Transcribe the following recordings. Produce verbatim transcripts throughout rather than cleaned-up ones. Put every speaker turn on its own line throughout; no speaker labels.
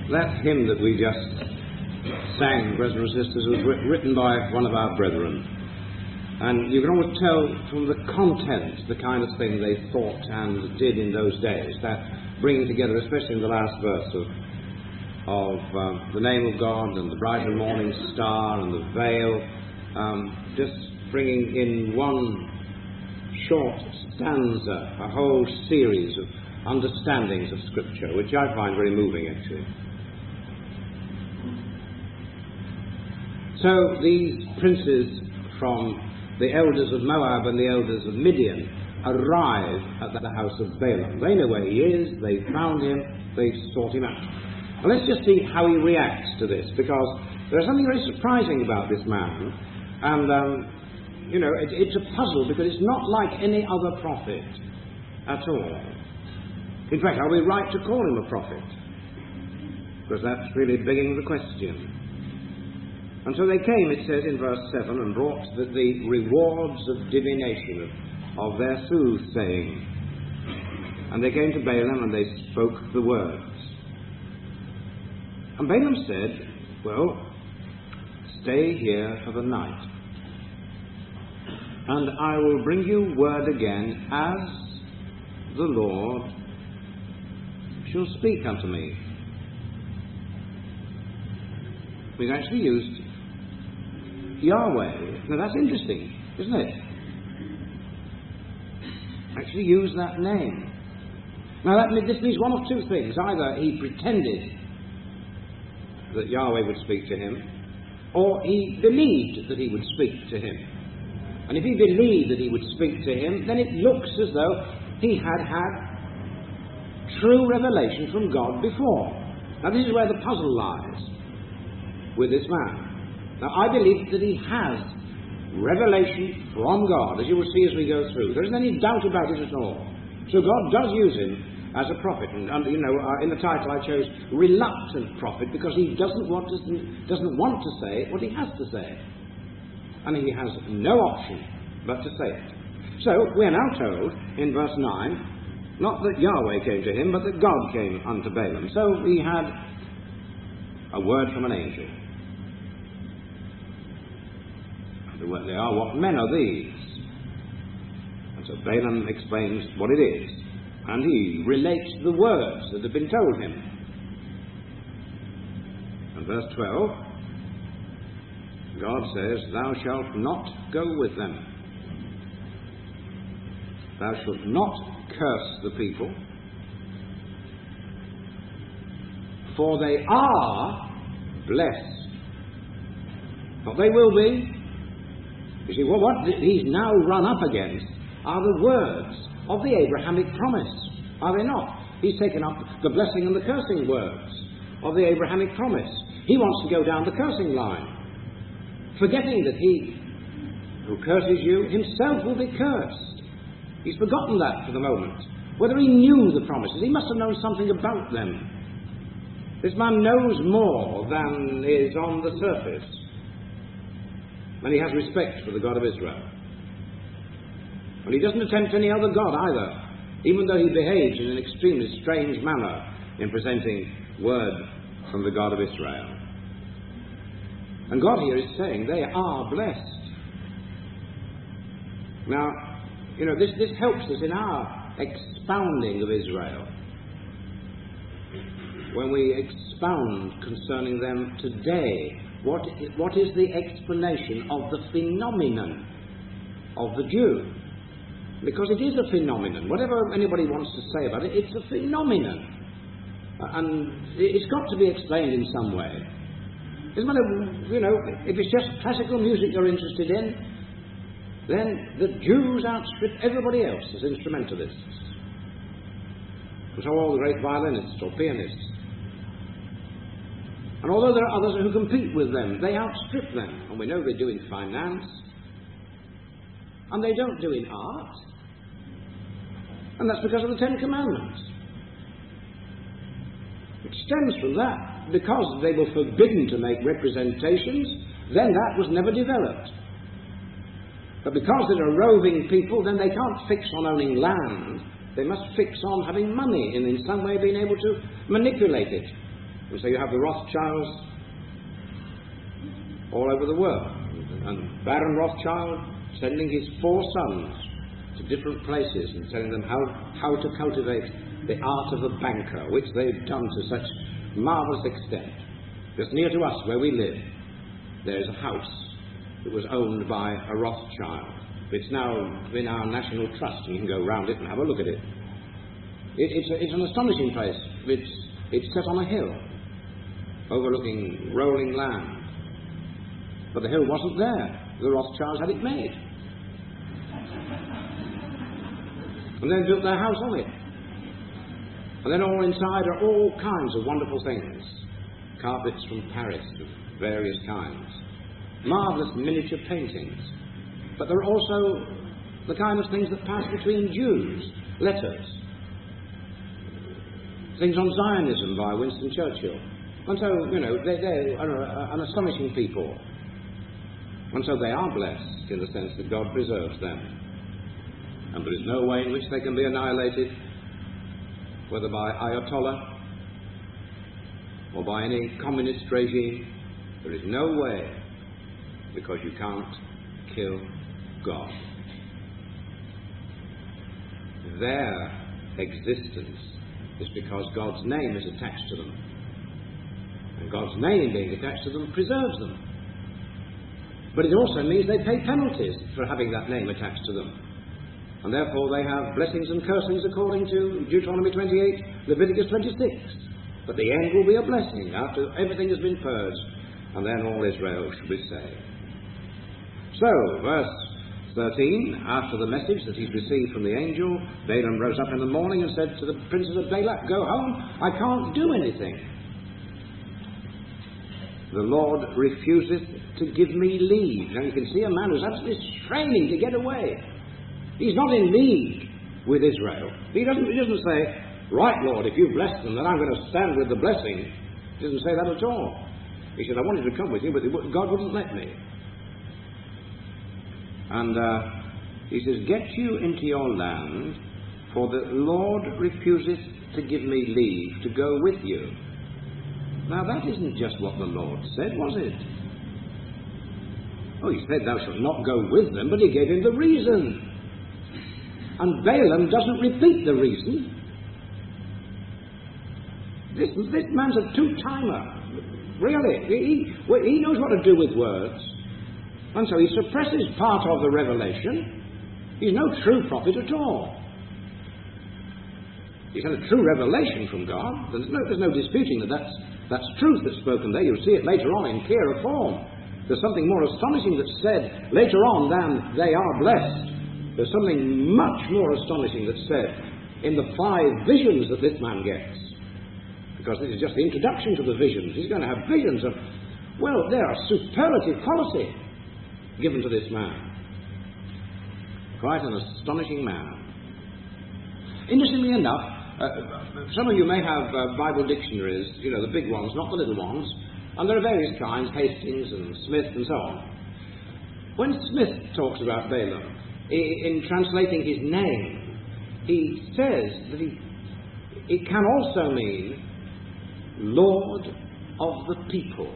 That hymn that we just sang, brothers and sisters, was written by one of our brethren. And you can always tell from the content the kind of thing they thought and did in those days. That bringing together, especially in the last verse of, of um, the name of God and the bright and morning star and the veil, um, just bringing in one short stanza a whole series of understandings of Scripture, which I find very moving, actually. So these princes from the elders of Moab and the elders of Midian arrive at the house of Balaam. They know where he is, they found him, they sought him out. And let's just see how he reacts to this, because there's something very surprising about this man, and, um, you know, it, it's a puzzle, because it's not like any other prophet at all. In fact, are we right to call him a prophet? Because that's really begging the question. And so they came, it says in verse seven, and brought the, the rewards of divination, of, of their soothsaying. And they came to Balaam, and they spoke the words. And Balaam said, well, stay here for the night, and I will bring you word again, as the Lord shall speak unto me. We've actually used Yahweh. Now that's interesting, isn't it? Actually use that name. Now that, this means one of two things. Either he pretended that Yahweh would speak to him, or he believed that he would speak to him. And if he believed that he would speak to him, then it looks as though he had had true revelation from God before. Now this is where the puzzle lies with this man. Now, I believe that he has revelation from God, as you will see as we go through. There isn't any doubt about it at all. So God does use him as a prophet. And, and you know, uh, in the title I chose reluctant prophet, because he doesn't want to doesn't want to say what he has to say, and he has no option but to say it. So we are now told in verse nine, not that Yahweh came to him, but that God came unto Balaam. So he had a word from an angel. They are, what men are these? And so Balaam explains what it is, and he relates the words that have been told him. And verse twelve, God says, thou shalt not go with them. Thou shalt not curse the people, for they are blessed. But they will be. You see, well, what he's now run up against are the words of the Abrahamic promise, are they not? He's taken up the blessing and the cursing words of the Abrahamic promise. He wants to go down the cursing line, forgetting that he who curses you himself will be cursed. He's forgotten that for the moment. Whether he knew the promises, he must have known something about them. This man knows more than is on the surface. And he has respect for the God of Israel. And he doesn't attempt any other God either, even though he behaves in an extremely strange manner in presenting word from the God of Israel. And God here is saying they are blessed. Now, you know, this, this helps us in our expounding of Israel. When we expound concerning them today, What, what is the explanation of the phenomenon of the Jew? Because it is a phenomenon. Whatever anybody wants to say about it, it's a phenomenon. And it's got to be explained in some way. It doesn't matter, you know, if it's just classical music you're interested in, then the Jews outstrip everybody else as instrumentalists. And so all the great violinists or pianists. And although there are others who compete with them, they outstrip them. And we know they do in finance. And they don't do in art. And that's because of the Ten Commandments. It stems from that. Because they were forbidden to make representations, then that was never developed. But because they're a roving people, then they can't fix on owning land. They must fix on having money and in some way being able to manipulate it. And so you have the Rothschilds all over the world. And Baron Rothschild sending his four sons to different places and telling them how, how to cultivate the art of a banker, which they've done to such marvellous extent. Just near to us, where we live, there is a house that was owned by a Rothschild. It's now in our National Trust, and you can go round it and have a look at it. it it's, a, it's an astonishing place. It's, it's set on a hill, overlooking rolling land. But the hill wasn't there. The Rothschilds had it made. And then built their house on it. And then all inside are all kinds of wonderful things. Carpets from Paris of various kinds. Marvellous miniature paintings. But there are also the kind of things that pass between Jews. Letters. Things on Zionism by Winston Churchill. And so, you know, they, they are an astonishing people. And so they are blessed in the sense that God preserves them. And there is no way in which they can be annihilated, whether by Ayatollah or by any communist regime. There is no way, because you can't kill God. Their existence is because God's name is attached to them. And God's name being attached to them preserves them. But it also means they pay penalties for having that name attached to them. And therefore they have blessings and cursings according to Deuteronomy twenty-eight, Leviticus twenty-six. But the end will be a blessing after everything has been purged, and then all Israel shall be saved. So, verse thirteen, after the message that he's received from the angel, Balaam rose up in the morning and said to the princes of Balak, "Go home, I can't do anything. The Lord refuseth to give me leave." Now you can see a man who's absolutely straining to get away. He's not in league with Israel. He doesn't, he doesn't say, "Right, Lord, if you bless them, then I'm going to stand with the blessing." He doesn't say that at all. He said, "I wanted to come with you, but God wouldn't let me." And uh, he says, "Get you into your land, for the Lord refuseth to give me leave to go with you." Now that isn't just what the Lord said, was it? Oh, he said, "Thou shalt not go with them," but he gave him the reason. And Balaam doesn't repeat the reason. This, this man's a two-timer. Really. He, he knows what to do with words. And so he suppresses part of the revelation. He's no true prophet at all. He's had a true revelation from God. There's no, there's no disputing that that's, that's truth that's spoken there. You'll see it later on in clearer form. There's something more astonishing that's said later on than "they are blessed." There's something much more astonishing that's said in the five visions that this man gets. Because this is just the introduction to the visions. He's going to have visions of, well, they are superlative quality given to this man. Quite an astonishing man. Interestingly enough, uh, some of you may have uh, Bible dictionaries, you know, the big ones, not the little ones, and there are various kinds, Hastings and Smith and so on. When Smith talks about Balaam, in translating his name, he says that he, it can also mean Lord of the people.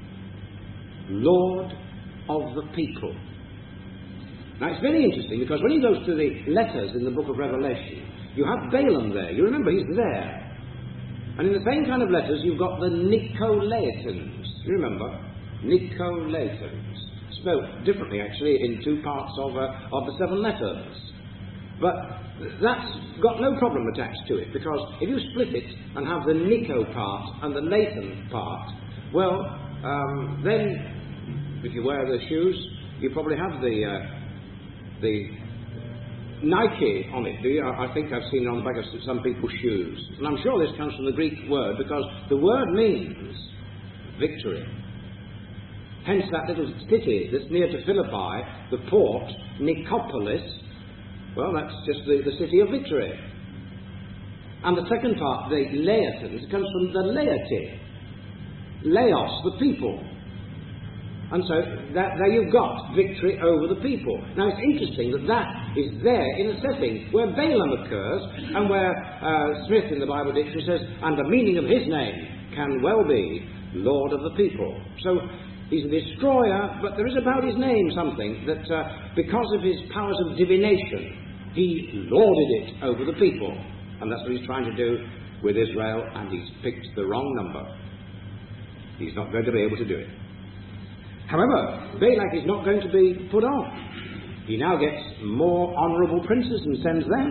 Lord of the people. Now it's very interesting because when he goes to the letters in the book of Revelation, you have Balaam there. You remember he's there. And in the same kind of letters you've got the Nicolaitans. You remember? Nicolaitans. Spelled differently actually in two parts of, uh, of the seven letters. But that's got no problem attached to it, because if you split it and have the Nico part and the Lathan part, well, um, then if you wear the shoes, you probably have the uh, the Nike on it, do you? I think I've seen it on the back of some people's shoes. And I'm sure this comes from the Greek word, because the word means victory. Hence that little city that's near to Philippi, the port, Nicopolis, well, that's just the, the city of victory. And the second part, the Laetans, comes from the laity. Laos, the people. And so that, there you've got victory over the people. Now it's interesting that that is there in a setting where Balaam occurs, and where uh, Smith in the Bible dictionary says, and the meaning of his name can well be Lord of the people. So he's a destroyer, but there is about his name something that uh, because of his powers of divination, he lorded it over the people. And that's what he's trying to do with Israel, and he's picked the wrong number. He's not going to be able to do it. However, Balak is not going to be put off. He now gets more honourable princes and sends them.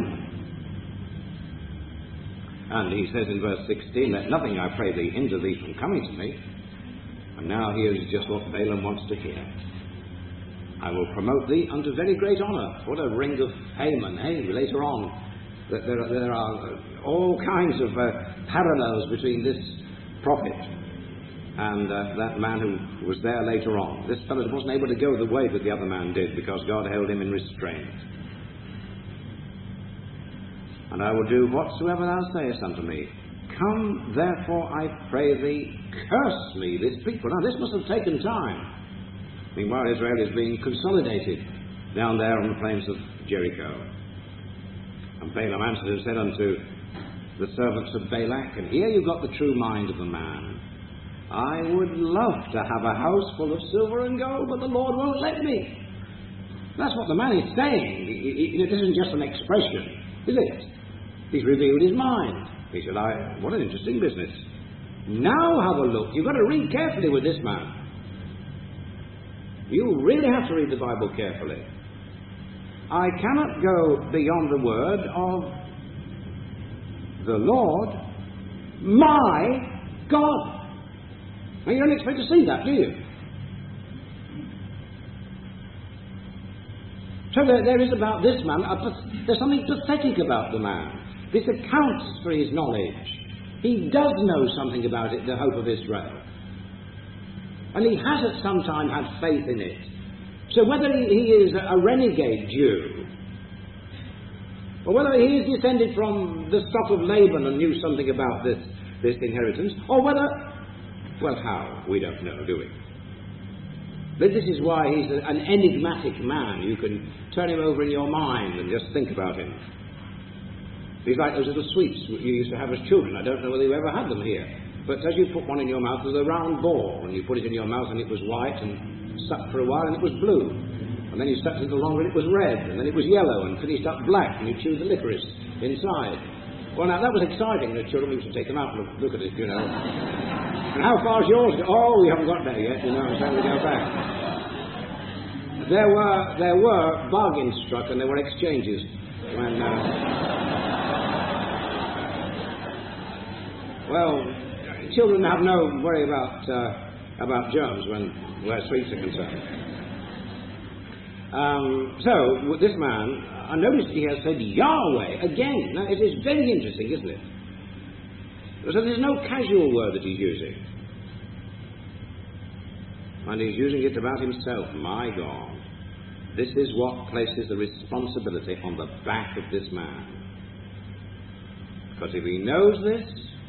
And he says in verse sixteen, let nothing, I pray thee, hinder thee from coming to me. And now here's just what Balaam wants to hear. I will promote thee unto very great honour. What a ring of Haman, hey, later on. That there, are, there are all kinds of uh, parallels between this prophet and uh, that man who was there later on. This fellow wasn't able to go the way that the other man did because God held him in restraint. And I will do whatsoever thou sayest unto me. Come, therefore, I pray thee, curse me, this people. Now, this must have taken time. Meanwhile, Israel is being consolidated down there on the plains of Jericho. And Balaam answered and said unto the servants of Balak, and here you've got the true mind of the man. I would love to have a house full of silver and gold, but the Lord won't let me. That's what the man is saying. It isn't just an expression, is it? He's revealed his mind. He said, I, what an interesting business. Now have a look. You've got to read carefully with this man. You really have to read the Bible carefully. I cannot go beyond the word of the Lord, my God. Now, you don't expect to see that, do you? So there, there is about this man, a, there's something pathetic about the man. This accounts for his knowledge. He does know something about it, the hope of Israel. And he has at some time had faith in it. So whether he is a renegade Jew, or whether he is descended from the stock of Laban and knew something about this, this inheritance, or whether, well, how? We don't know, do we? But this is why he's an enigmatic man. You can turn him over in your mind and just think about him. He's like those little sweets you used to have as children. I don't know whether you ever had them here. But as you put one in your mouth, there's a round ball, and you put it in your mouth and it was white, and sucked for a while and it was blue. And then you sucked it a little longer and it was red, and then it was yellow and finished up black, and you chewed the licorice inside. Well, now, that was exciting. The children used to take them out and look, look at it, you know. And how far's yours? Oh, we haven't got there yet, you know, so we go back. There were, there were bargains struck and there were exchanges when... Uh, well, children have no worry about uh, about germs when where sweets are concerned. Um, so, with this man, I noticed he has said Yahweh again. Now, it is very interesting, isn't it? So there's no casual word that he's using. And he's using it about himself. My God. This is what places the responsibility on the back of this man. Because if he knows this,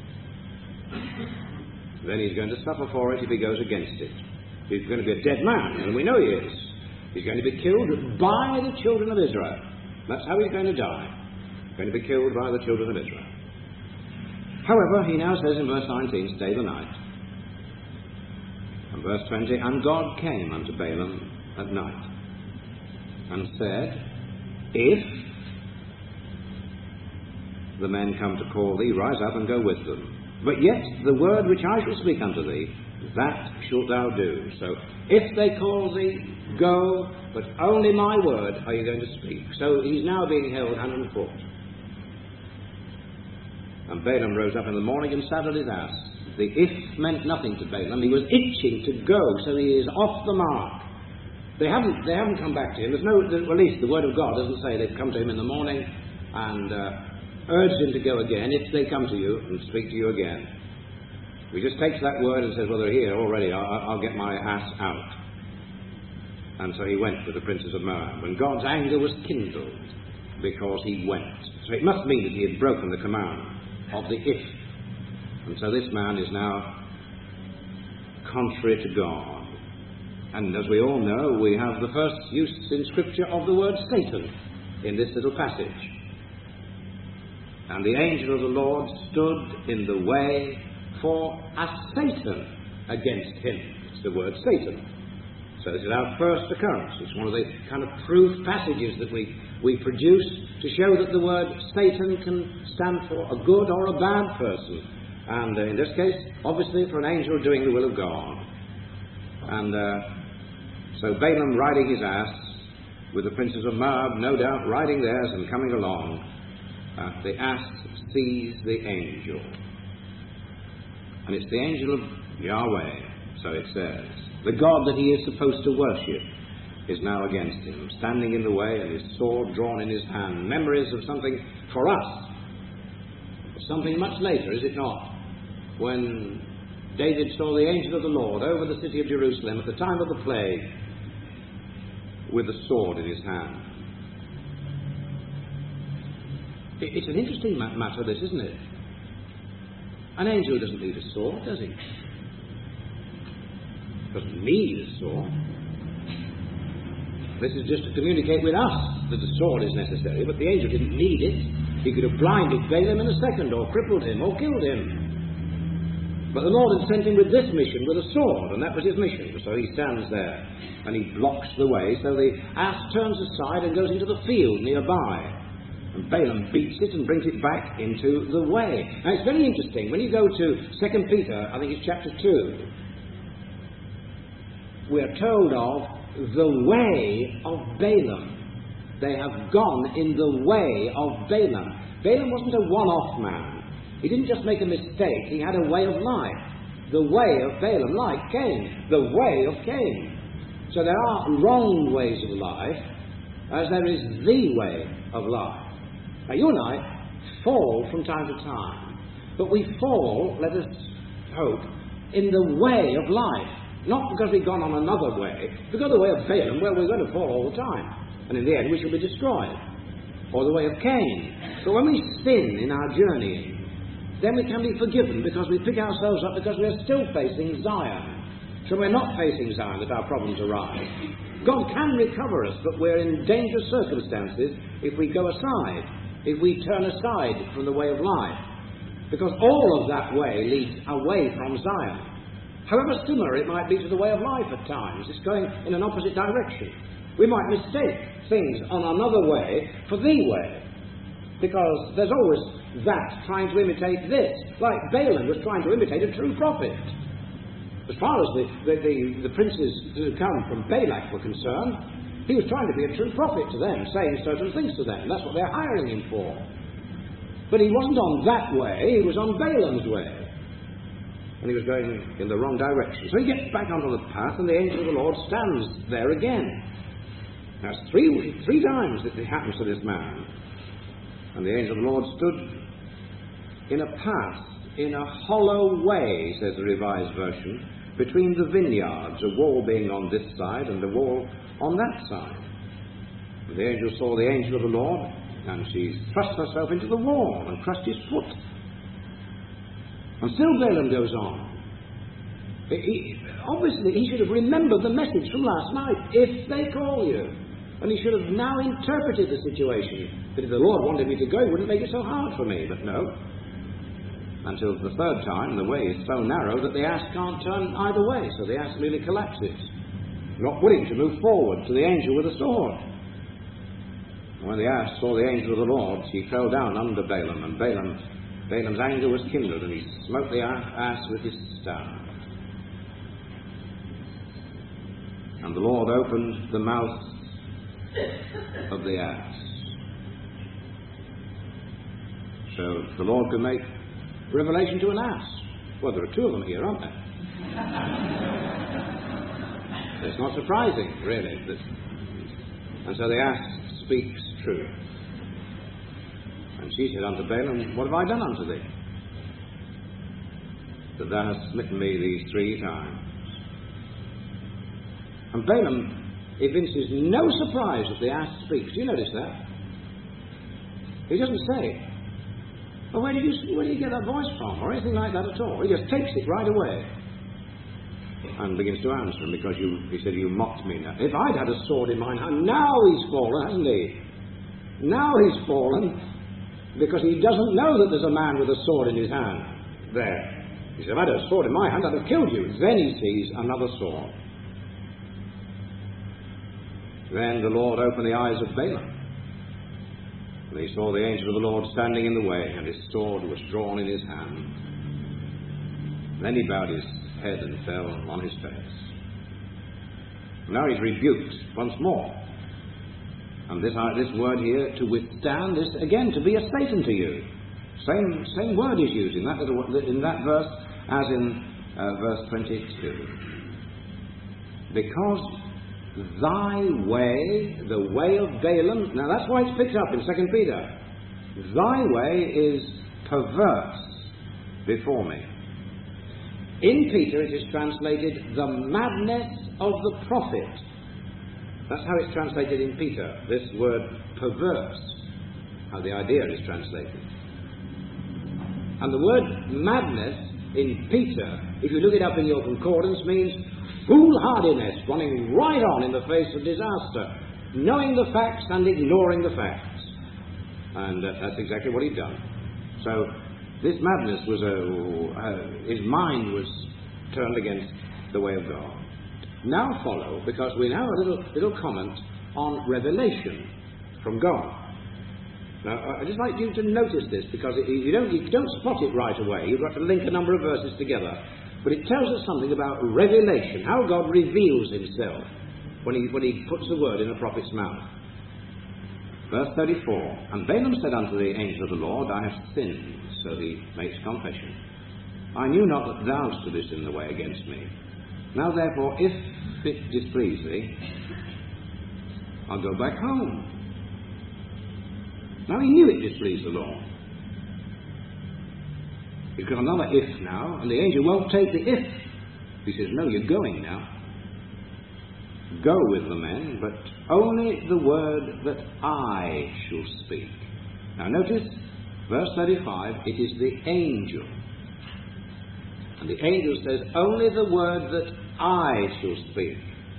then he's going to suffer for it if he goes against it. He's going to be a dead man, and we know he is. He's going to be killed by the children of Israel. That's how he's going to die. He's going to be killed by the children of Israel. However, he now says in verse nineteen, stay the night. And verse twenty, and God came unto Balaam at night, and said, if the men come to call thee, rise up and go with them. But yet the word which I shall speak unto thee, that shalt thou do. So, if they call thee, go, but only my word are you going to speak. So he's now being held hand and foot. And Balaam rose up in the morning and saddled his ass. The if meant nothing to Balaam. He was itching to go, so he is off the mark. They haven't, they haven't come back to him. There's no, well, at least the word of God doesn't say they've come to him in the morning and uh, urged him to go again. If they come to you and speak to you again. He just takes that word and says, well, they're here already. I'll, I'll get my ass out. And so he went with the princes of Moab. And God's anger was kindled because he went. So it must mean that he had broken the command of the if. And so this man is now contrary to God. And as we all know, we have the first use in Scripture of the word Satan in this little passage. And the angel of the Lord stood in the way for as Satan against him. It's the word Satan. So this is our first occurrence. It's one of the kind of proof passages that we, we produce to show that the word Satan can stand for a good or a bad person. And uh, in this case, obviously for an angel doing the will of God. And uh, so Balaam riding his ass, with the princes of Moab, no doubt, riding theirs and coming along, uh, the ass sees the angel. And it's the angel of Yahweh, so it says. The God that he is supposed to worship is now against him, standing in the way and his sword drawn in his hand. Memories of something for us, something much later, is it not? When David saw the angel of the Lord over the city of Jerusalem at the time of the plague with a sword in his hand. It's an interesting matter, this, isn't it? An angel doesn't need a sword, does he? Doesn't need a sword. This is just to communicate with us that the sword is necessary, but the angel didn't need it. He could have blinded Balaam in a second, or crippled him, or killed him. But the Lord had sent him with this mission, with a sword, and that was his mission. So he stands there, and he blocks the way, so the ass turns aside and goes into the field nearby. And Balaam beats it and brings it back into the way. Now it's very interesting. When you go to Second Peter, I think it's chapter two, we're told of the way of Balaam. They have gone in the way of Balaam. Balaam wasn't a one-off man. He didn't just make a mistake. He had a way of life. The way of Balaam, like Cain. The way of Cain. So there are wrong ways of life, as there is the way of life. Now you and I fall from time to time. But we fall, let us hope, in the way of life. Not because we've gone on another way. If we go the way of Balaam, well, we're going to fall all the time. And in the end, we shall be destroyed. Or the way of Cain. So when we sin in our journeying, then we can be forgiven because we pick ourselves up because we're still facing Zion. So we're not facing Zion that our problems arise. God can recover us, but we're in dangerous circumstances if we go aside, if we turn aside from the way of life. Because all of that way leads away from Zion. However similar it might be to the way of life at times, it's going in an opposite direction. We might mistake things on another way for the way, because there's always that trying to imitate this, like Balaam was trying to imitate a true prophet. As far as the, the, the, the princes who come from Balak were concerned, he was trying to be a true prophet to them, saying certain things to them. That's what they're hiring him for. But he wasn't on that way, he was on Balaam's way. And he was going in the wrong direction. So he gets back onto the path, and the angel of the Lord stands there again. Now, it's three, three times that it happens to this man. And the angel of the Lord stood in a path, in a hollow way, says the Revised Version, between the vineyards, a wall being on this side and the wall on that side. And the angel saw the angel of the Lord, and she thrust herself into the wall and crushed his foot. And still Balaam goes on. He, obviously, he should have remembered the message from last night, if they call you. And he should have now interpreted the situation. That if the Lord wanted me to go, he wouldn't make it so hard for me. But no. Until the third time, the way is so narrow that the ass can't turn either way. So the ass really collapses, not willing to move forward to the angel with a sword. And when the ass saw the angel of the Lord, he fell down under Balaam, and Balaam Balaam's anger was kindled, and he smote the ass with his staff. And the Lord opened the mouth of the ass. So the Lord could make revelation to an ass. Well, there are two of them here, aren't there? It's not surprising, really. And so the ass speaks truth. And she said unto Balaam, what have I done unto thee, that thou hast smitten me these three times? And Balaam evinces no surprise that the ass speaks. Do you notice that? He doesn't say, well, where did you where did you get that voice from, or anything like that at all. He just takes it right away and begins to answer him, because you, he said, you mocked me. Now, if I'd had a sword in my hand, now he's fallen, hasn't he? Now he's fallen, because he doesn't know that there's a man with a sword in his hand there. He said, if I had a sword in my hand, I'd have killed you. Then he sees another sword. Then the Lord opened the eyes of Balaam. And he saw the angel of the Lord standing in the way, and his sword was drawn in his hand. Then he bowed his head and fell on his face. Now he's rebuked once more. And this, uh, this word here, to withstand, is again to be a Satan to you. Same, same word is used in that, little, in that verse as in uh, verse twenty-two. Because thy way, the way of Balaam, now that's why it's picked up in Second Peter. Thy way is perverse before me. In Peter it is translated the madness of the prophet. That's how it's translated in Peter, this word perverse, how the idea is translated. And the word madness in Peter, if you look it up in your concordance, means foolhardiness, running right on in the face of disaster, knowing the facts and ignoring the facts. And uh, that's exactly what he'd done. So this madness was a, uh, his mind was turned against the way of God. Now follow, because we now have a little, little comment on revelation from God. Now, I'd just like you to notice this, because it, you, don't, you don't spot it right away. You've got to link a number of verses together. But it tells us something about revelation, how God reveals himself when he, when he puts the word in a prophet's mouth. Verse thirty-four, and Balaam said unto the angel of the Lord, I have sinned. So he makes confession. I knew not that thou stoodest in the way against me. Now therefore, if it displease thee, I'll go back home. Now he knew it displeased the Lord. He's got another if now, and the angel won't take the if. He says, no, you're going now. Go with the men, but only the word that I shall speak. Now notice, verse thirty-five, it is the angel. And the angel says, only the word that I shall speak.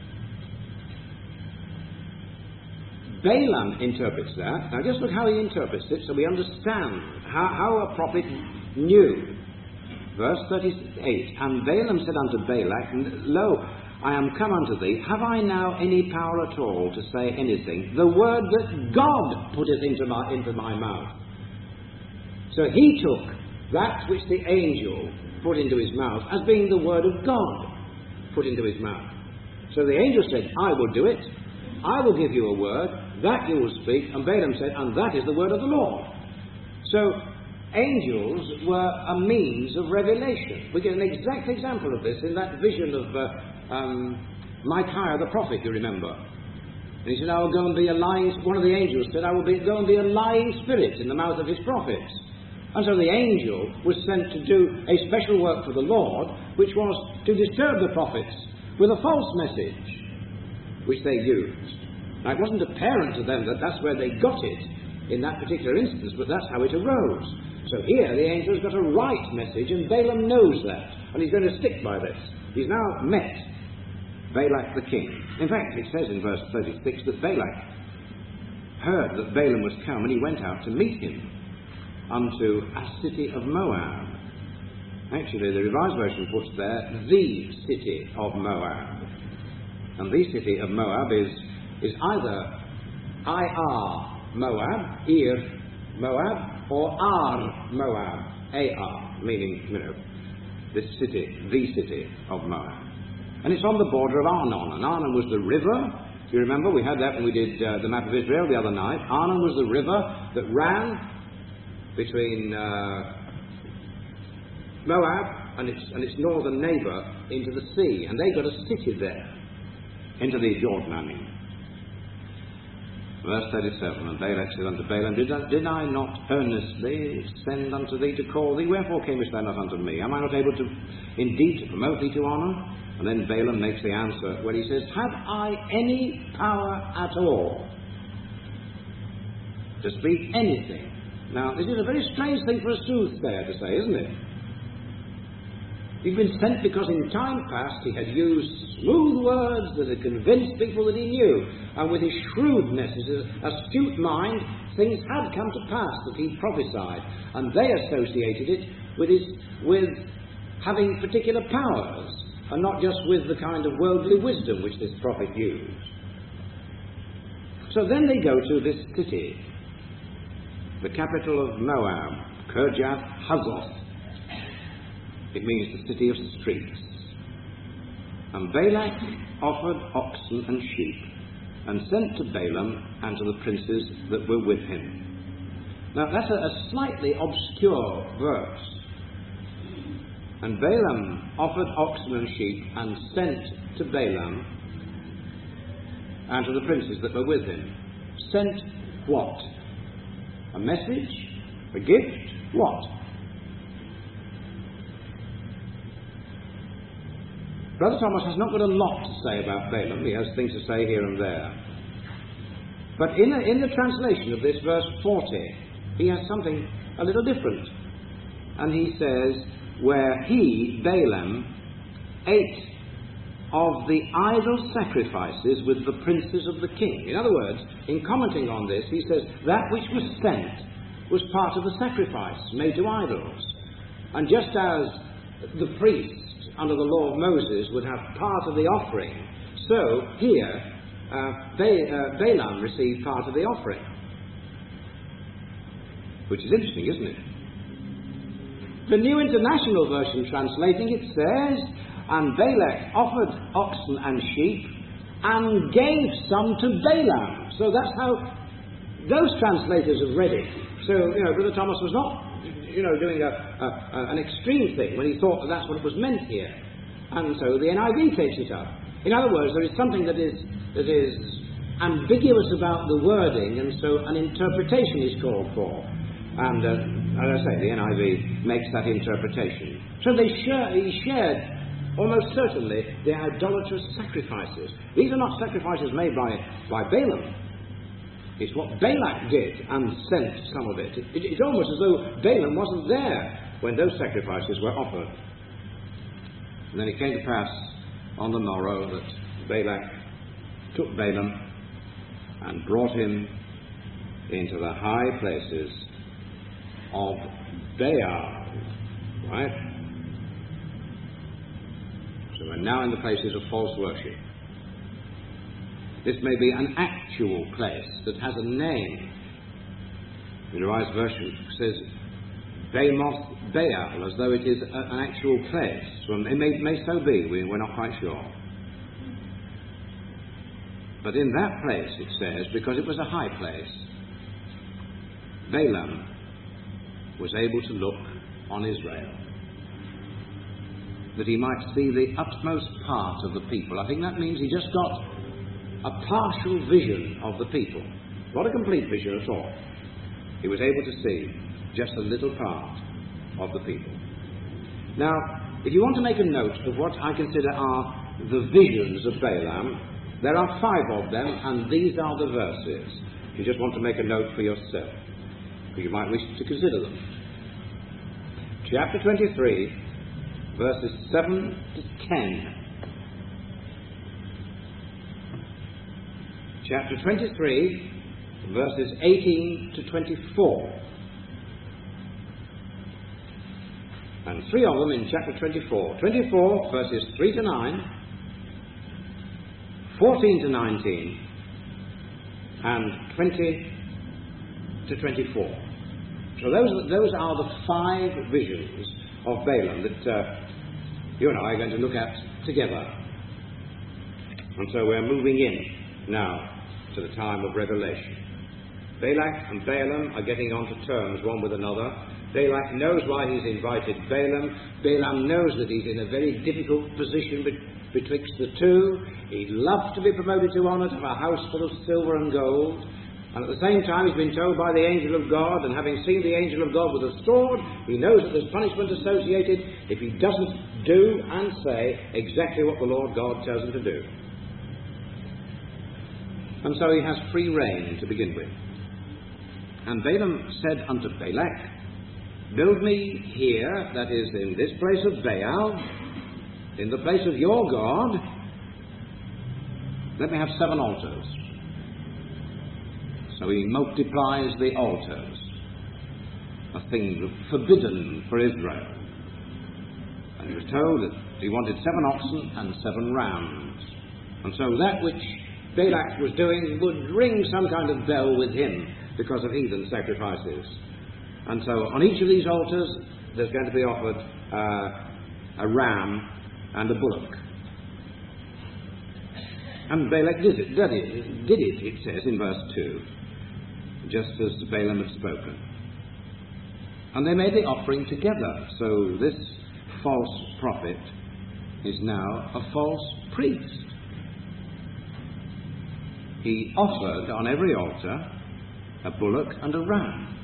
Balaam interprets that. Now just look how he interprets it so we understand how, how a prophet knew. Verse thirty-eight, and Balaam said unto Balak, lo, I am come unto thee. Have I now any power at all to say anything? The word that God putteth into my, into my mouth. So he took that which the angel put into his mouth as being the word of God put into his mouth. So the angel said, I will do it. I will give you a word, that you will speak. And Balaam said, and that is the word of the Lord. So angels were a means of revelation. We get an exact example of this in that vision of uh, um, Micaiah the prophet, you remember. And he said, I will go and be a lying, one of the angels said, I will be, go and be a lying spirit in the mouth of his prophets. And so the angel was sent to do a special work for the Lord, which was to disturb the prophets with a false message, which they used. Now, it wasn't apparent to them that that's where they got it in that particular instance, but that's how it arose. So here the angel's got a right message, and Balaam knows that, and he's going to stick by this. He's now met Balak the king. In fact, it says in verse thirty-six that Balak heard that Balaam was come, and he went out to meet him unto a city of Moab. Actually, the Revised Version puts there, the city of Moab. And the city of Moab is, is either Ir Moab, Ir Moab, or Ar Moab, A R, meaning, you know, this city, the city of Moab. And it's on the border of Arnon. And Arnon was the river. Do you remember? We had that when we did uh, the map of Israel the other night. Arnon was the river that ran between uh, Moab and its, and its northern neighbour into the sea. And they got a city there, into the Jordan, I mean. Verse thirty-seven, and Balak said unto Balaam, did I, did I not earnestly send unto thee to call thee? Wherefore camest thou not unto me? Am I not able to, indeed, to promote thee to honour? And then Balaam makes the answer where he says, have I any power at all to speak anything? Now, this is a very strange thing for a soothsayer to say, isn't it? He'd been sent because in time past he had used smooth words that had convinced people that he knew. And with his shrewdness, his astute mind, things had come to pass that he prophesied. And they associated it with, his, with having particular powers, and not just with the kind of worldly wisdom which this prophet used. So then they go to this city, the capital of Moab, Kirjath Huzoth. It means the city of streets. And Balak offered oxen and sheep, and sent to Balaam and to the princes that were with him. Now that's a, a slightly obscure verse. And Balaam offered oxen and sheep, and sent to Balaam and to the princes that were with him. Sent what? A message? A gift? What? Brother Thomas has not got a lot to say about Balaam. He has things to say here and there. But in, a, in the translation of this verse forty, he has something a little different. And he says, where he, Balaam, ate of the idol sacrifices with the princes of the king. In other words, in commenting on this, he says, that which was sent was part of the sacrifice made to idols. And just as the priest under the law of Moses would have part of the offering, so here uh, ba- uh, Balaam received part of the offering. Which is interesting, isn't it? The New International Version translating it says, and Balak offered oxen and sheep and gave some to Balaam. So that's how those translators have read it. So, you know, Brother Thomas was not, you know, doing a, a, a, an extreme thing when he thought that that's what was meant here. And so the N I V takes it up. In other words, there is something that is, that is ambiguous about the wording, and so an interpretation is called for. And, uh, as I say, the N I V makes that interpretation. So they share, he shared, almost certainly, the idolatrous sacrifices. These are not sacrifices made by, by Balaam. It's what Balak did and sent some of it. it. It's almost as though Balaam wasn't there when those sacrifices were offered. And then it came to pass on the morrow that Balak took Balaam and brought him into the high places of Baal. Right? So we're now in the places of false worship. This may be an actual place that has a name. The Revised Version says Bamoth Baal, as though it is a, an actual place. Well, it may, may so be, we, we're not quite sure. But in that place, it says, because it was a high place, Balaam was able to look on Israel, that he might see the utmost part of the people. I think that means he just got a partial vision of the people, not a complete vision at all. He was able to see just a little part of the people. Now, if you want to make a note of what I consider are the visions of Balaam, there are five of them, and these are the verses. If you just want to make a note for yourself, because you might wish to consider them. Chapter twenty-three, verses seven to ten. Chapter twenty-three, verses eighteen to twenty-four. And three of them in chapter twenty-four. twenty-four, verses three to nine, fourteen to nineteen, and twenty to twenty-four. So those, those are the five visions of Balaam that uh, you and I are going to look at together. And so we're moving in now to the time of revelation. Balak and Balaam are getting onto terms one with another. Balak knows why he's invited Balaam. Balaam knows that he's in a very difficult position betwixt the two. He'd love to be promoted to honour, to have a house full of silver and gold. And at the same time, he's been told by the angel of God, and having seen the angel of God with a sword, he knows that there's punishment associated if he doesn't do and say exactly what the Lord God tells him to do. And so he has free rein to begin with. And Balaam said unto Balak, build me here, that is, in this place of Baal, in the place of your God, let me have seven altars. So he multiplies the altars, a thing forbidden for Israel. And he was told that he wanted seven oxen and seven rams. And so that which Balak was doing would ring some kind of bell with him because of heathen sacrifices. And so on each of these altars there's going to be offered uh, a ram and a bullock. And Balak did it, did it, did it, it says in verse two, just as Balaam had spoken. And they made the offering together. So this false prophet is now a false priest. He offered on every altar a bullock and a ram.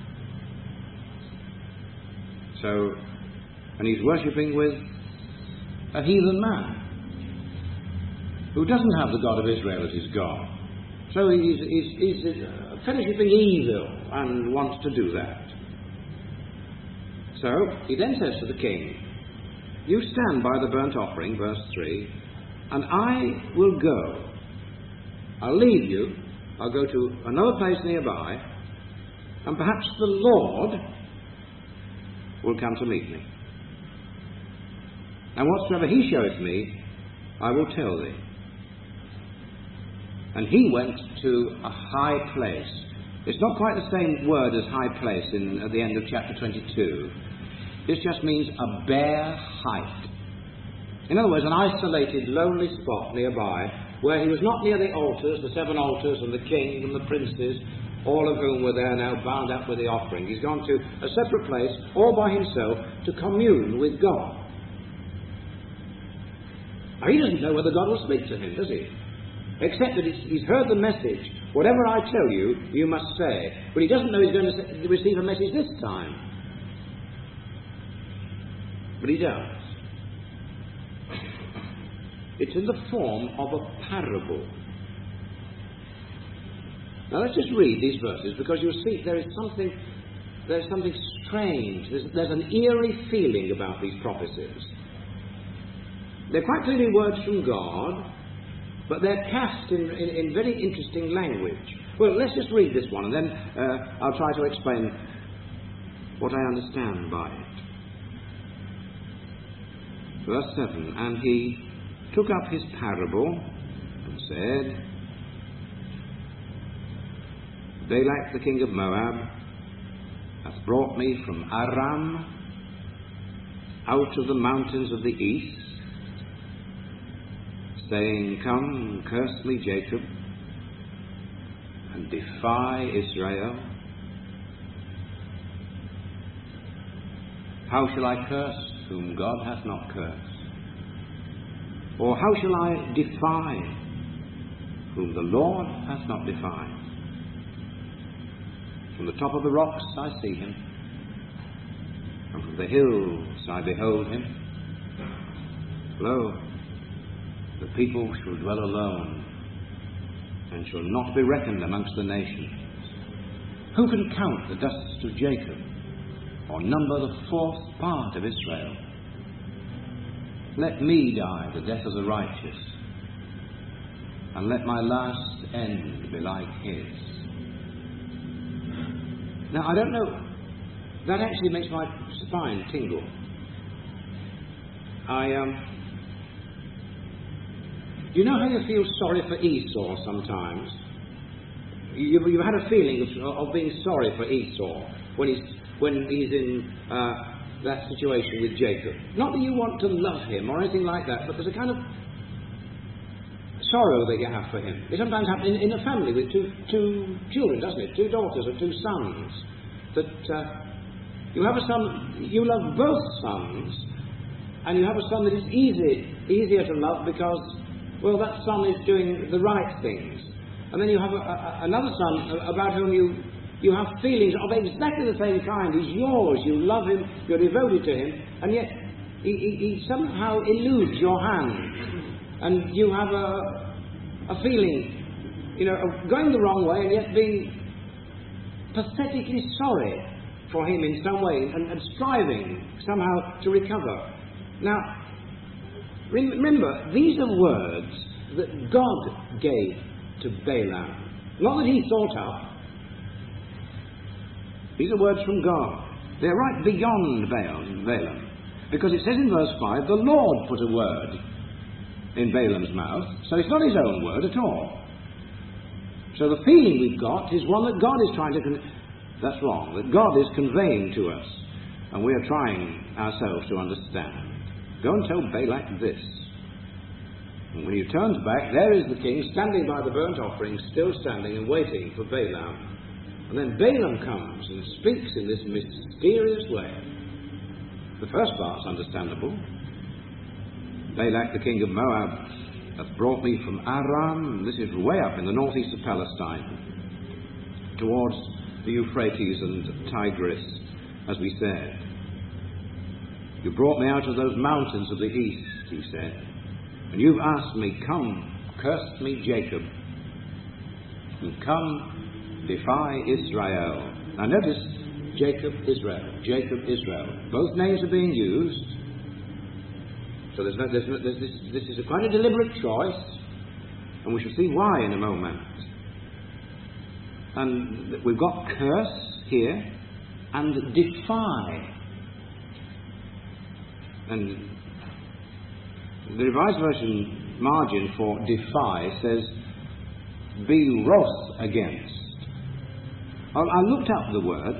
So, and he's worshipping with a heathen man who doesn't have the God of Israel as his God. So he's, he's, he's uh, fellowshipping evil and wants to do that. So he then says to the king, "You stand by the burnt offering," verse three, "and I will go. I'll leave you. I'll go to another place nearby, and perhaps the Lord will come to meet me. And whatsoever he showeth me, I will tell thee." And he went to a high place. It's not quite the same word as high place in, at the end of chapter twenty-two. This just means a bare height. In other words, an isolated, lonely spot nearby where he was not near the altars, the seven altars and the king and the princes, all of whom were there now bound up with the offering. He's gone to a separate place, all by himself, to commune with God. Now, he doesn't know whether God will speak to him, does he? Except that he's heard the message. Whatever I tell you, you must say. But he doesn't know he's going to receive a message this time. But he does. It's in the form of a parable. Now let's just read these verses, because you'll see there is something, there's something strange. There's, there's an eerie feeling about these prophecies. They're quite clearly words from God, but they're cast in, in, in very interesting language. Well, let's just read this one, and then uh, I'll try to explain what I understand by it. Verse seven, "And he took up his parable and said, Balak the king of Moab hath brought me from Aram out of the mountains of the east, saying, Come, curse me, Jacob, and defy Israel. How shall I curse whom God hath not cursed? Or how shall I defy whom the Lord hath not defied? From the top of the rocks I see him, and from the hills I behold him. Lo, the people shall dwell alone, and shall not be reckoned amongst the nations. Who can count the dust of Jacob, or number the fourth part of Israel? Let me die the death of the righteous, and let my last end be like his. Now, I don't know, that actually makes my spine tingle. I, um, you know how you feel sorry for Esau sometimes? You, you've had a feeling of, of being sorry for Esau when he's, when he's in uh, that situation with Jacob. Not that you want to love him or anything like that, but there's a kind of sorrow that you have for him. It sometimes happens in, in a family with two, two children, doesn't it? Two daughters or two sons. That uh, you have a son, you love both sons, and you have a son that is easy, easier to love because, well, that son is doing the right things. And then you have a, a, another son about whom you, you have feelings of exactly the same kind. He's yours, you love him, you're devoted to him, and yet he, he, he somehow eludes your hand. And you have a, a feeling, you know, of going the wrong way and yet being pathetically sorry for him in some way and, and striving somehow to recover. Now, remember, these are words that God gave to Balaam, not that he thought up. These are words from God. They're right beyond Balaam. Because it says in verse five, the Lord put a word in Balaam's mouth, so it's not his own word at all. So the feeling we've got is one that God is trying to... Con- that's wrong, that God is conveying to us, and we are trying ourselves to understand. Go and tell Balak this. And when he turns back, there is the king standing by the burnt offering, still standing and waiting for Balaam. And then Balaam comes and speaks in this mysterious way. The first part's understandable. Balak, the king of Moab, hath brought me from Aram. This is way up in the northeast of Palestine, towards the Euphrates and Tigris, as we said. You brought me out of those mountains of the east, he said, and you've asked me, come, curse me Jacob, and come, defy Israel. Now notice, Jacob, Israel, Jacob, Israel. Both names are being used. So there's, no, there's, no, there's this, this is a quite a deliberate choice, and we shall see why in a moment. And we've got curse here and defy. And the Revised Version margin for defy says, be wroth against. I, I looked up the word,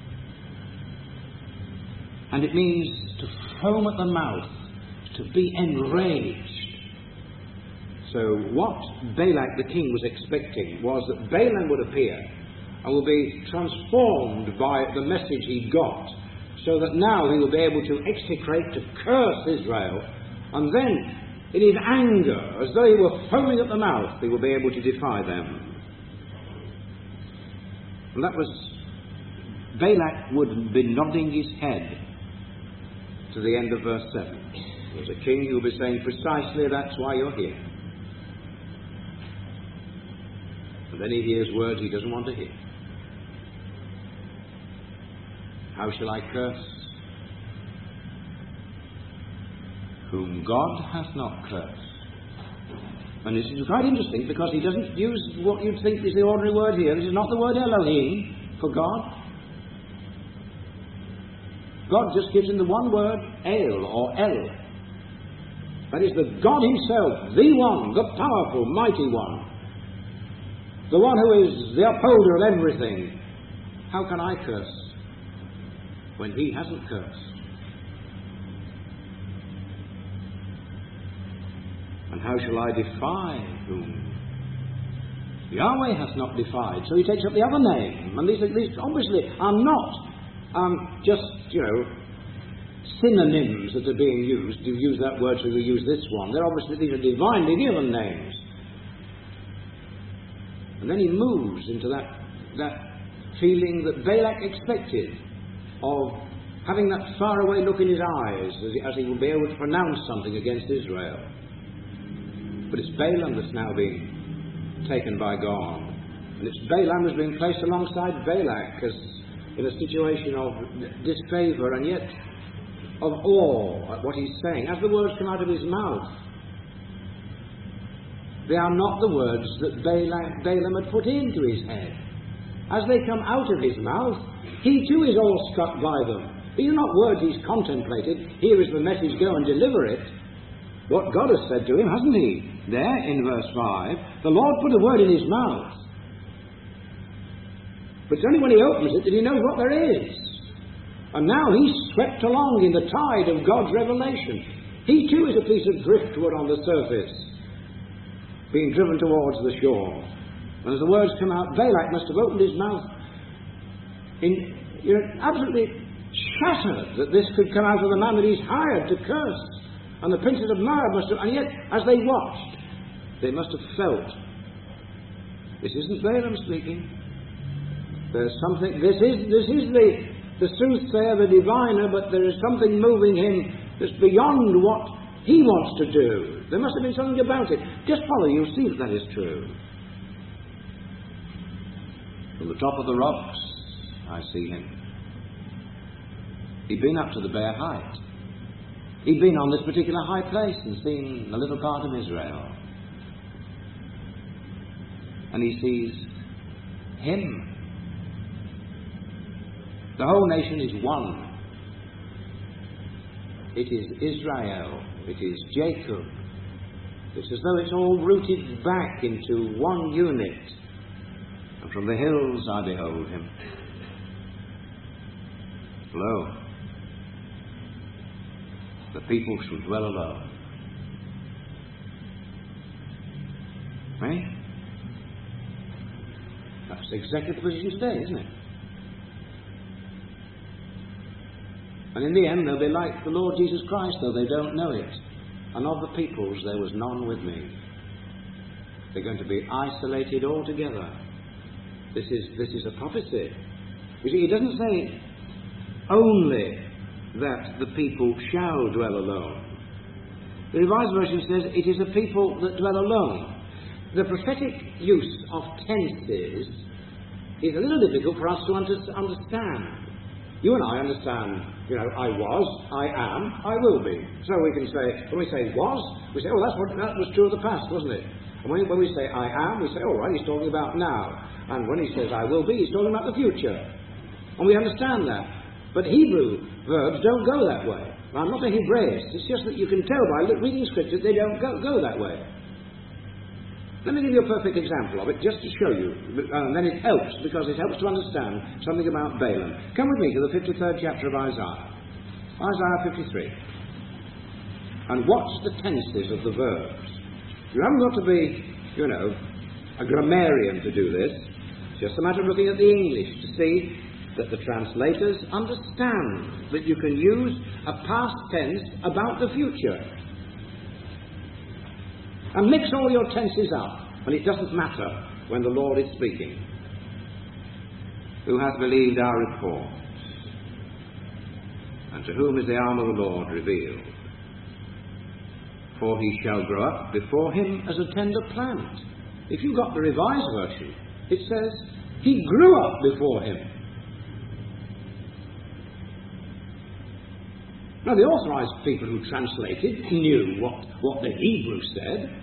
and it means to foam at the mouth, to be enraged. So what Balak the king was expecting was that Balaam would appear and will be transformed by the message he got, so that now he will be able to execrate, to curse Israel, and then in his anger, as though he were foaming at the mouth, he will be able to defy them. And that was, Balak would be nodding his head to the end of verse seven. There's a king who will be saying precisely that's why you're here. And then he hears words he doesn't want to hear. How shall I curse whom God hath not cursed? And this is quite interesting because he doesn't use what you'd think is the ordinary word here. This is not the word Elohim for God. God just gives him the one word, El or El. That is the God himself, the one, the powerful, mighty one. The one who is the upholder of everything. How can I curse when he hasn't cursed? And how shall I defy whom Yahweh hath not defied? So he takes up the other name. And these, these obviously are not um, just, you know, synonyms that are being used. You use that word, so you use this one. They're obviously, these are divinely given names. And then he moves into that, that feeling that Balak expected, of having that faraway look in his eyes as he, as he will be able to pronounce something against Israel. But it's Balaam that's now being taken by God. And it's Balaam who's being placed alongside Balak as in a situation of disfavour and yet of awe at what he's saying. As the words come out of his mouth, they are not the words that Balaam, Balaam had put into his head. As they come out of his mouth, he too is awestruck by them. These are not words he's contemplated. Here is the message, go and deliver it. What God has said to him, hasn't he? There in verse five, the Lord put a word in his mouth. But it's only when he opens it that he knows what there is. And now he's swept along in the tide of God's revelation. He too is a piece of driftwood on the surface, being driven towards the shore. And as the words come out, Balak must have opened his mouth in, you know, absolutely shattered that this could come out of the man that he's hired to curse. And the princes of Moab must have, and yet, as they watched, they must have felt, this isn't Balaam speaking. There's something, this is, this is the, the soothsayer, the diviner, but there is something moving him that's beyond what he wants to do. There must have been something about it. Just follow, you'll see that that is true. From the top of the rocks, I see him. He'd been up to the bare height. He'd been on this particular high place and seen a little part of Israel. And he sees him. The whole nation is one. it is Israel, it is Jacob. It's as though it's all rooted back into one unit. And from the hills I behold him. Lo, the people shall dwell alone. Eh? That's exactly the position today, isn't it? And in the end, they'll be like the Lord Jesus Christ, though they don't know it. And of the peoples there was none with me. They're going to be isolated altogether. This is, this is a prophecy. You see, it doesn't say only that the people shall dwell alone. The Revised Version says it is a people that dwell alone. The prophetic use of tenses is a little difficult for us to under- understand. You and I understand, you know, I was, I am, I will be. So we can say, when we say was, we say, oh, that's what, that was true of the past, wasn't it? And when, when we say I am, we say, all right, he's talking about now. And when he says I will be, he's talking about the future. And we understand that. But Hebrew verbs don't go that way. Now, I'm not a Hebraist. It's just that you can tell by reading Scripture they don't go, go that way. Let me give you a perfect example of it, just to show you. And then it helps, because it helps to understand something about Balaam. Come with me to the fifty-third chapter of Isaiah. Isaiah fifty-three. And watch the tenses of the verbs. You haven't got to be, you know, a grammarian to do this. It's just a matter of looking at the English to see that the translators understand that you can use a past tense about the future. And mix all your tenses up, and it doesn't matter when the Lord is speaking. Who hath believed our report? And to whom is the arm of the Lord revealed? For he shall grow up before him as a tender plant. If you've got the Revised Version, it says, he grew up before him. Now, the authorized people who translated knew what, what the Hebrew said.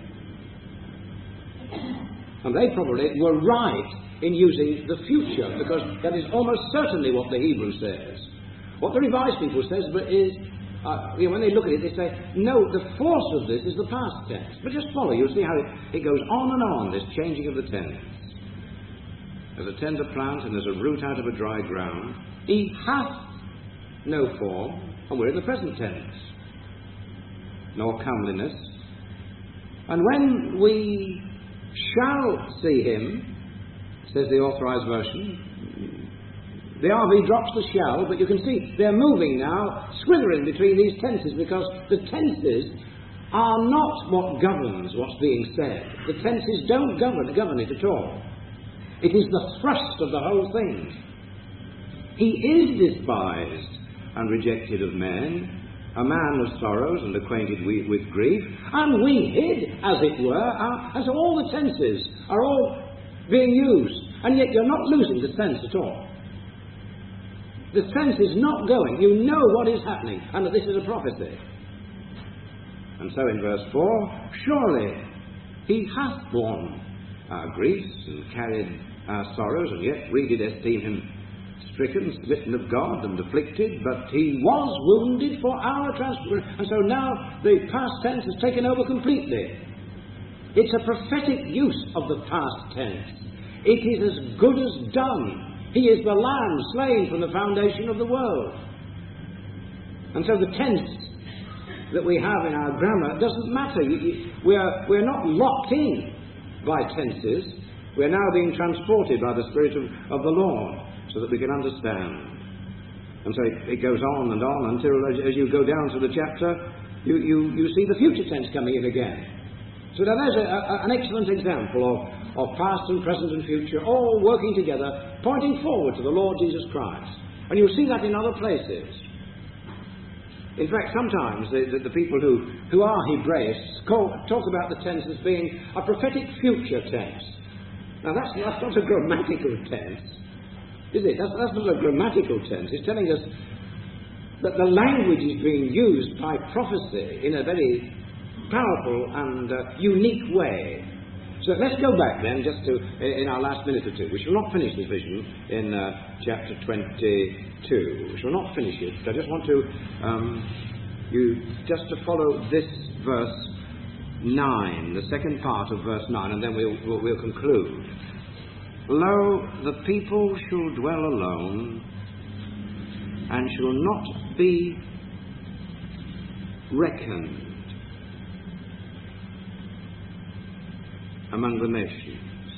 And they probably were right in using the future, because that is almost certainly what the Hebrew says. What the Revised people says but is, uh, you know, when they look at it, they say, no, the force of this is the past tense. But just follow, you'll see how it, it goes on and on, this changing of the tense. As a tender plant and as a root out of a dry ground, he hath no form, and we're in the present tense, nor comeliness. And when we shall see him, says the Authorized Version, the R V drops the shall, but you can see they're moving now, swithering between these tenses, because the tenses are not what governs what's being said. The tenses don't govern, govern it at all. It is the thrust of the whole thing. He is despised and rejected of men, a man of sorrows and acquainted with, with grief, and we hid, as it were, our, as all the tenses are all being used, and yet you're not losing the sense at all. The sense is not going. You know what is happening, and that this is a prophecy. And so in verse four, surely he hath borne our griefs and carried our sorrows, and yet we did esteem him stricken, smitten of God, and afflicted, but he was wounded for our transgression. And so now the past tense has taken over completely. It's a prophetic use of the past tense. It is as good as done. He is the Lamb slain from the foundation of the world. And so the tense that we have in our grammar doesn't matter. We are, we are not locked in by tenses. We are now being transported by the Spirit of, of the Lord, so that we can understand. And so it, it goes on and on until, as, as you go down to the chapter, you, you, you see the future tense coming in again. So now there's a, a, an excellent example of, of past and present and future all working together, pointing forward to the Lord Jesus Christ. And you'll see that in other places. In fact, sometimes the, the, the people who, who are Hebraists call, talk about the tense as being a prophetic future tense. Now that's, that's not a grammatical tense, is it? That's, that's not a grammatical tense. It's telling us that the language is being used by prophecy in a very powerful and uh, unique way. So let's go back then, just to, in our last minute or two. We shall not finish the vision in uh, chapter twenty-two. We shall not finish it. I just want to um, you just to follow this verse nine, the second part of verse nine, and then we'll, we'll, we'll conclude. Lo, the people shall dwell alone, and shall not be reckoned among the nations.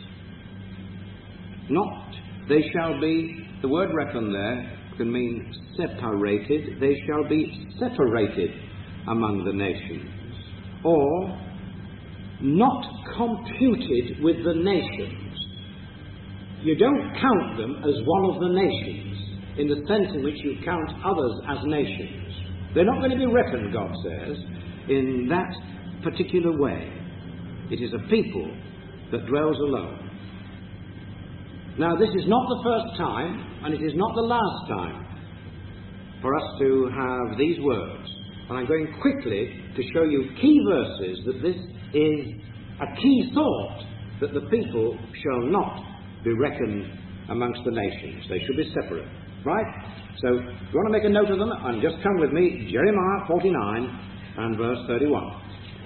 Not, they shall be, the word reckon there can mean separated, they shall be separated among the nations, or not computed with the nations. You don't count them as one of the nations in the sense in which you count others as nations. They're not going to be reckoned, God says, in that particular way. It is a people that dwells alone. Now, this is not the first time, and it is not the last time for us to have these words. And I'm going quickly to show you key verses that this is a key thought, that the people shall not be reckoned amongst the nations. They should be separate. Right? So, if you want to make a note of them, and just come with me, Jeremiah forty-nine and verse thirty-one.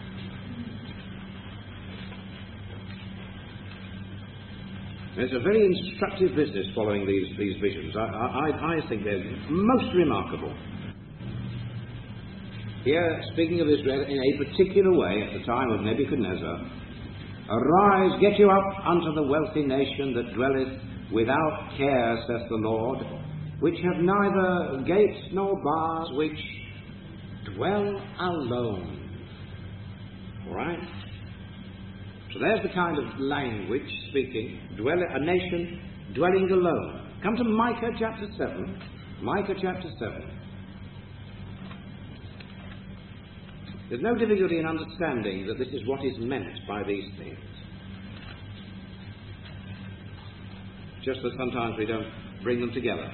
It's a very instructive business following these, these visions. I, I, I think they're most remarkable. Here, speaking of Israel in a particular way at the time of Nebuchadnezzar, arise, get you up unto the wealthy nation that dwelleth without care, saith the Lord, which have neither gates nor bars, which dwell alone. All right? So there's the kind of language speaking, dwell, a nation dwelling alone. Come to Micah chapter seven. Micah chapter seven. There's no difficulty in understanding that this is what is meant by these things. Just that sometimes we don't bring them together.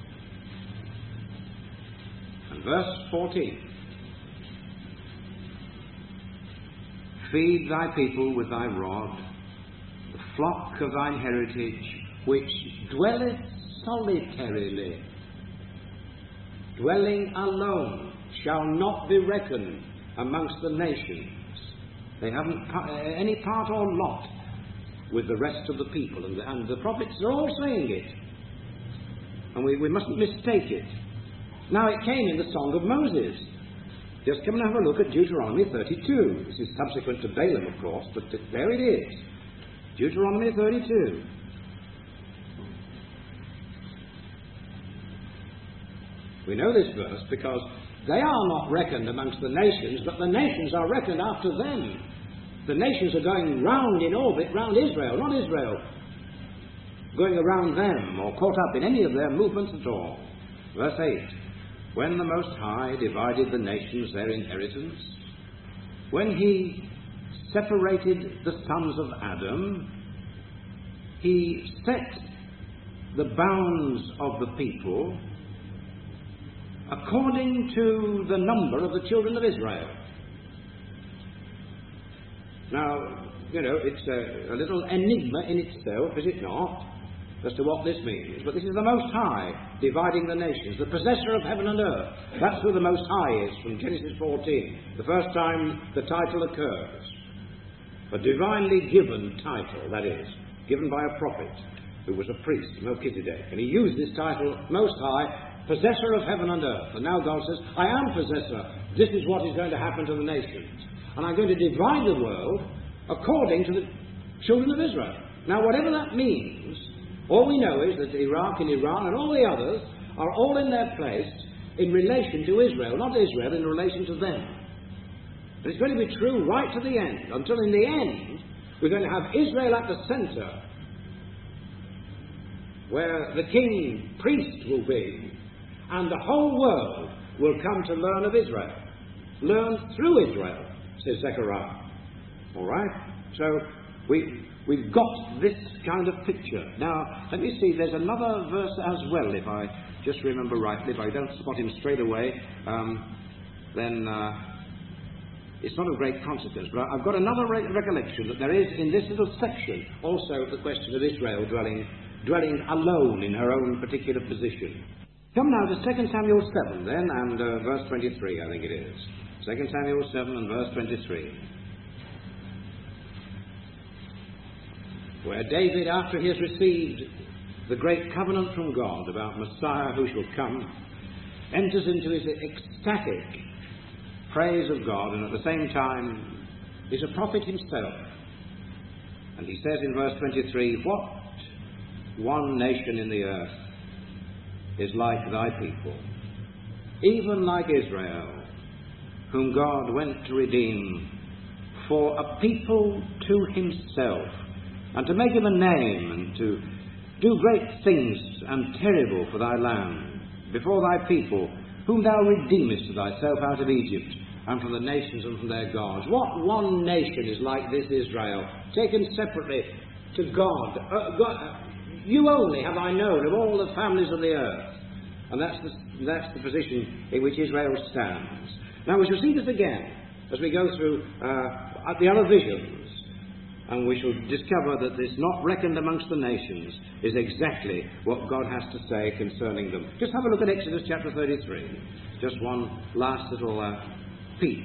And verse fourteen. Feed thy people with thy rod, the flock of thine heritage, which dwelleth solitarily, dwelling alone, shall not be reckoned amongst the nations. They haven't any part or lot with the rest of the people, and the, and the prophets are all saying it, and we, we mustn't mistake it. Now, it came in the Song of Moses. Just come and have a look at Deuteronomy thirty-two. This is subsequent to Balaam, of course, but there it is. Deuteronomy thirty-two. We know this verse because they are not reckoned amongst the nations, but the nations are reckoned after them. The nations are going round in orbit round Israel, not Israel going around them or caught up in any of their movements at all. Verse eight. When the Most High divided the nations their inheritance, when he separated the sons of Adam, he set the bounds of the people according to the number of the children of Israel. Now, you know, it's a, a little enigma in itself, is it not, as to what this means. But this is the Most High dividing the nations, the possessor of heaven and earth. That's who the Most High is from Genesis fourteen, the first time the title occurs. A divinely given title, that is, given by a prophet who was a priest, Melchizedek. And he used this title, Most High, possessor of heaven and earth. And now God says, I am possessor. This is what is going to happen to the nations. And I'm going to divide the world according to the children of Israel. Now, whatever that means, all we know is that Iraq and Iran and all the others are all in their place in relation to Israel, not Israel in relation to them. And it's going to be true right to the end, until in the end we're going to have Israel at the centre, where the king priest will be, and the whole world will come to learn of Israel. Learn through Israel, says Zechariah. All right? So we... We've got this kind of picture. Now, let me see, there's another verse as well, if I just remember rightly. If I don't spot him straight away, um, then uh, it's not of great consequence. But I've got another re- recollection that there is in this little section also the question of Israel dwelling, dwelling alone in her own particular position. Come now to Second Samuel seven then, and uh, verse twenty-three, I think it is. Second Samuel seven and verse twenty-three. Where David, after he has received the great covenant from God about Messiah who shall come, enters into his ecstatic praise of God, and at the same time is a prophet himself. And he says in verse twenty-three, what one nation in the earth is like thy people, even like Israel, whom God went to redeem for a people to himself, and to make him a name, and to do great things and terrible for thy land, before thy people, whom thou redeemest to thyself out of Egypt, and from the nations and from their gods. What one nation is like this Israel, taken separately to God? Uh, God you only have I known of all the families of the earth. And that's the, that's the position in which Israel stands. Now we shall see this again as we go through uh, the other visions, and we shall discover that this not reckoned amongst the nations is exactly what God has to say concerning them. Just have a look at Exodus chapter thirty-three. Just one last little uh, peep.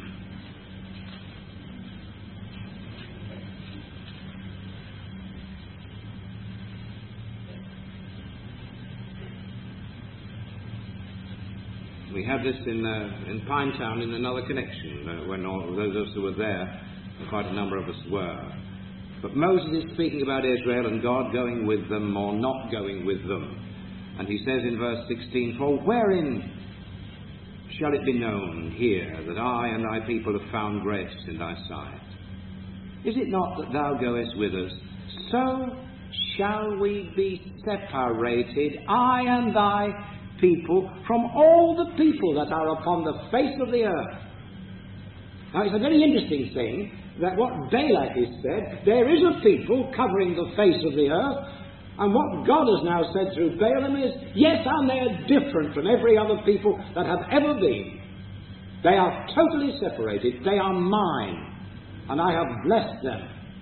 We had this in uh, in Pinetown in another connection, uh, when all those of us who were there, and quite a number of us were. But Moses is speaking about Israel and God going with them or not going with them. And he says in verse sixteen, for wherein shall it be known here that I and thy people have found grace in thy sight? Is it not that thou goest with us? So shall we be separated, I and thy people, from all the people that are upon the face of the earth. Now it's a very interesting thing that what Balak has said, there is a people covering the face of the earth, and what God has now said through Balaam is, yes, and they are different from every other people that have ever been. They are totally separated. They are mine, and I have blessed them.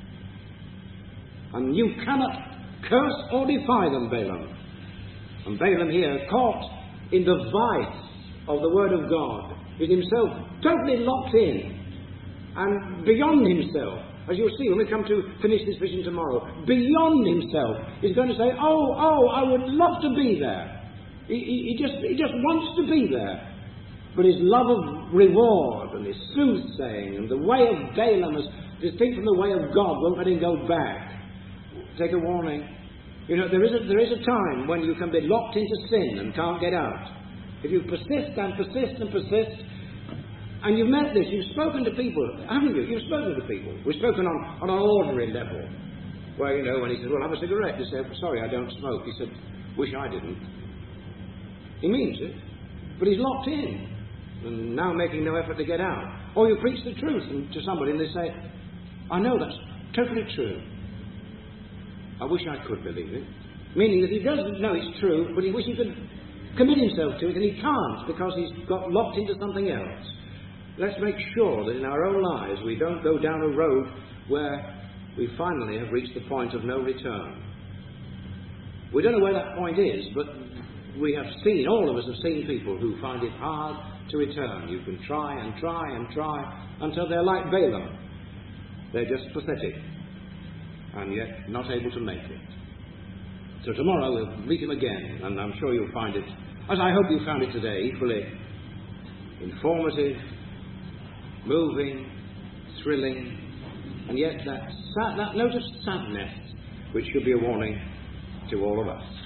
And you cannot curse or defy them, Balaam. And Balaam here, caught in the vice of the Word of God, is himself totally locked in and beyond himself. As you'll see when we come to finish this vision tomorrow, beyond himself, he's going to say, oh, oh, I would love to be there. He, he, he, just, he just wants to be there. But his love of reward and his soothsaying and the way of Balaam, as distinct from the way of God, won't let him go back. Take a warning. You know, there is, a, there is a time when you can be locked into sin and can't get out. If you persist and persist and persist, and you've met this, you've spoken to people, haven't you? You've spoken to people. We've spoken on, on an ordinary level. Where, you know, when he says, well, have a cigarette, you say, sorry, I don't smoke. He said, wish I didn't. He means it. But he's locked in, and now making no effort to get out. Or you preach the truth to somebody and they say, I know that's totally true. I wish I could believe it. Meaning that he doesn't know it's true, but he wishes he could commit himself to it, and he can't because he's got locked into something else. Let's make sure that in our own lives we don't go down a road where we finally have reached the point of no return. We don't know where that point is, but we have seen, all of us have seen people who find it hard to return. You can try and try and try until they're like Balaam. They're just pathetic, and yet not able to make it. So tomorrow we'll meet him again, and I'm sure you'll find it, as I hope you found it today, equally informative, moving, thrilling, and yet that, sad, that note of sadness which should be a warning to all of us.